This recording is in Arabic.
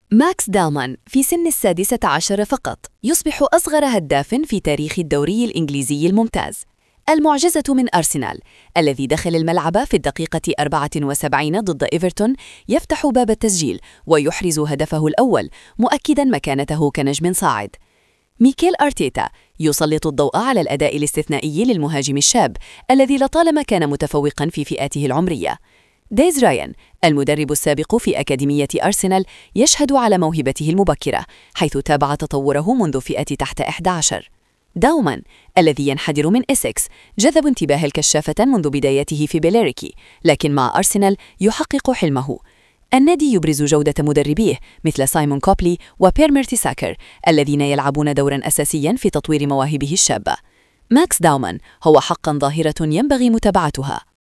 ماكس دالمان في سن 16 فقط يصبح أصغر هداف في تاريخ الدوري الإنجليزي الممتاز. المعجزة من أرسنال الذي دخل الملعب في الدقيقة 74 ضد إيفرتون يفتح باب التسجيل ويحرز هدفه الأول، مؤكداً مكانته كنجم صاعد. ميكيل أرتيتا يسلط الضوء على الأداء الاستثنائي للمهاجم الشاب الذي لطالما كان متفوقاً في فئاته العمرية. ديز رايان المدرب السابق في أكاديمية أرسنال يشهد على موهبته المبكرة، حيث تابع تطوره منذ فئة تحت 11. داومان الذي ينحدر من إسكس جذب انتباه الكشافة منذ بدايته في بيليريكي، لكن مع أرسنال يحقق حلمه. النادي يبرز جودة مدربيه مثل سايمون كوبلي وبير ميرتيساكر الذين يلعبون دورا أساسيا في تطوير مواهبه الشابة. ماكس داومان هو حقا ظاهرة ينبغي متابعتها.